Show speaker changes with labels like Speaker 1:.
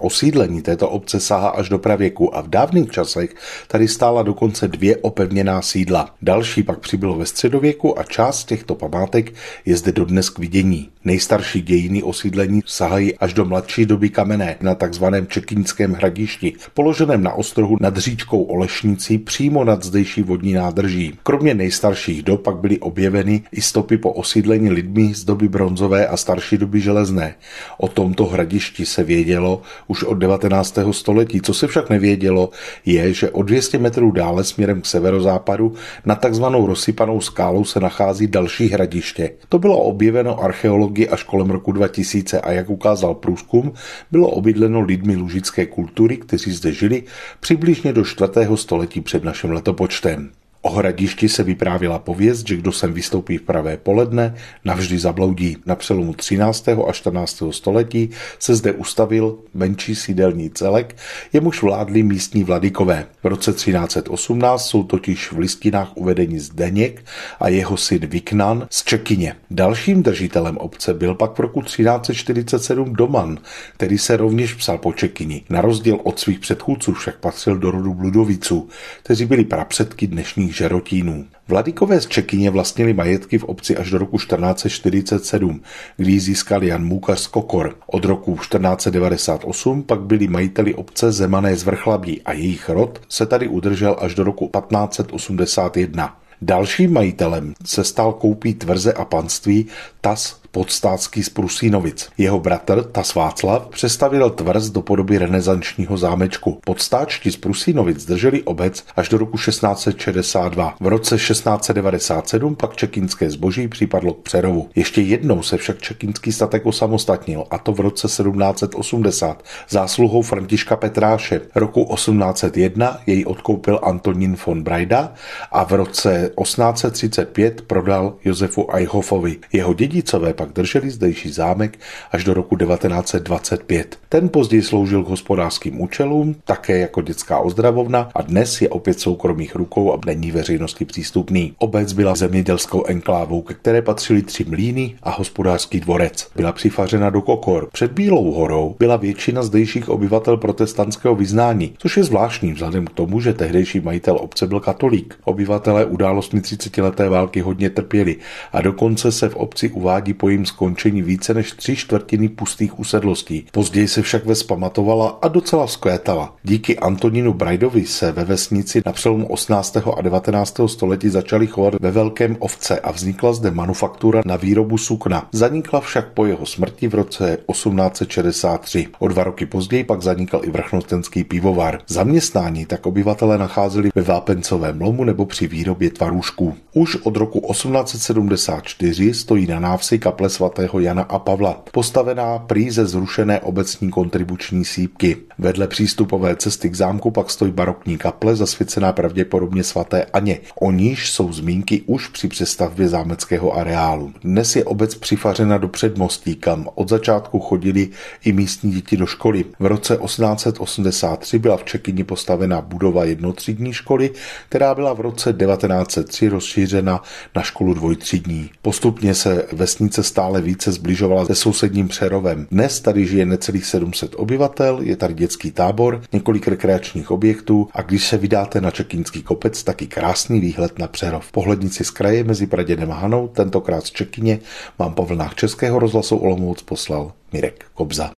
Speaker 1: Osídlení této obce sahá až do pravěku a v dávných časech tady stála dokonce 2 opevněná sídla. Další pak přibylo ve středověku a část těchto památek je zde dodnes k vidění. Nejstarší dějiny osídlení sahají až do mladší doby kamenné na takzvaném Čekínském hradišti, položeném na ostrohu nad říčkou Olešnicí přímo nad zdejší vodní nádrží. Kromě nejstarších dob pak byly objeveny i stopy po osídlení lidmi z doby bronzové a starší doby železné. O tomto hradišti se vědělo už od 19. století. Co se však nevědělo, je, že o 200 metrů dále směrem k severozápadu na takzvanou rozsypanou skálou se nachází další hradiště. To bylo objeveno archeology až kolem roku 2000 a jak ukázal průzkum, bylo obydleno lidmi lužické kultury, kteří zde žili přibližně do 4. století před naším letopočtem. O hradišti se vyprávěla pověst, že kdo sem vystoupí v pravé poledne, navždy zabloudí. Na přelomu 13. a 14. století se zde ustavil menší sídelní celek, jemuž vládli místní vladykové. V roce 1318 jsou totiž v listinách uvedeni Zdeněk a jeho syn Viknan z Čekyně. Dalším držitelem obce byl pak v roku 1347 Doman, který se rovněž psal po Čekyni. Na rozdíl od svých předchůdců však patřil do rodu Bludoviců, kteří byli prapředky dnešních Žerotínů. Vladykové z Čekyně vlastnili majetky v obci až do roku 1447, kdy ji získal Jan Můkař z Kokor. Od roku 1498 pak byli majiteli obce Zemané z Vrchlabí a jejich rod se tady udržel až do roku 1581. Dalším majitelem se stal koupí tvrze a panství Tas Podstátský z Prusínovic. Jeho bratr Tas Václav přestavěl tvrz do podoby renesančního zámečku. Podstáčti z Prusínovic drželi obec až do roku 1662. V roce 1697 pak čekínské zboží připadlo k Přerovu. Ještě jednou se však čekínský statek osamostatnil, a to v roce 1780 zásluhou Františka Petráše. Roku 1801 jej odkoupil Antonín von Brajda a v roce 1835 prodal Josefu Eichhoffovi. Jeho dědicové pak drželi zdejší zámek až do roku 1925. Ten později sloužil k hospodářským účelům, také jako dětská ozdravovna a dnes je opět soukromých rukou a není veřejnosti přístupný. Obec byla zemědělskou enklávou, ke které patřily 3 mlýny a hospodářský dvorec. Byla přifařena do Kokor. Před Bílou horou byla většina zdejších obyvatel protestantského vyznání, což je zvláštní vzhledem k tomu, že tehdejší majitel obce byl katolík. Obyvatelé událostmi 30leté války hodně trpěli a dokonce se v obci uvádí po jejím skončení více než 3/4 pustých usedlostí. Později se však ves pamatovala a docela vzkvétala. Díky Antonínu Brajdovi se ve vesnici na přelomu 18. a 19. století začaly chovat ve velkém ovce a vznikla zde manufaktura na výrobu sukna. Zanikla však po jeho smrti v roce 1863. O 2 roky později pak zanikl i vrchnostenský pivovar. Zaměstnání tak obyvatelé nacházeli ve vápencovém lomu nebo při výrobě tvarůžků. Už od roku 1874 stojí na návsi kaple svatého Jana a Pavla, postavená prý ze zrušené obecní kontribuční sýpky. Vedle přístupové cesty k zámku pak stojí barokní kaple zasvěcená pravděpodobně svaté Aně. O níž jsou zmínky už při přestavbě zámeckého areálu. Dnes je obec přifařena do předmostí, kam od začátku chodili i místní děti do školy. V roce 1883 byla v Čekyni postavena budova jednotřídní školy, která byla v roce 1903 rozšířena na školu dvojtřídní. Postupně se vesnice stále více zbližovala se sousedním Přerovem. Dnes tady žije necelých 700 obyvatel, je tady dětský tábor, několik rekreačních objektů a když se vydáte na Čekínský kopec, taky krásný výhled na Přerov. Pohlednici z kraje mezi Pradědem a Hanou, tentokrát z Čekyně, vám po vlnách Českého rozhlasu Olomouc poslal Mirek Kobza.